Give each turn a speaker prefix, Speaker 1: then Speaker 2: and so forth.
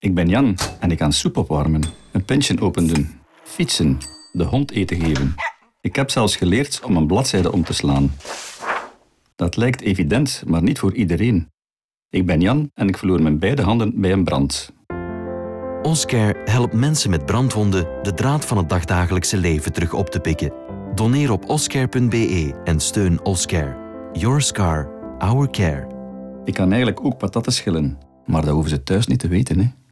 Speaker 1: Ik ben Jan en ik kan soep opwarmen, een pintje opendoen, fietsen, de hond eten geven. Ik heb zelfs geleerd om een bladzijde om te slaan. Dat lijkt evident, maar niet voor iedereen. Ik ben Jan en ik verloor mijn beide handen bij een brand.
Speaker 2: Oscare helpt mensen met brandwonden de draad van het dagdagelijkse leven terug op te pikken. Doneer op oscare.be en steun Oscare. Your scar, our care.
Speaker 1: Ik kan eigenlijk ook patatten schillen, maar dat hoeven ze thuis niet te weten, hè.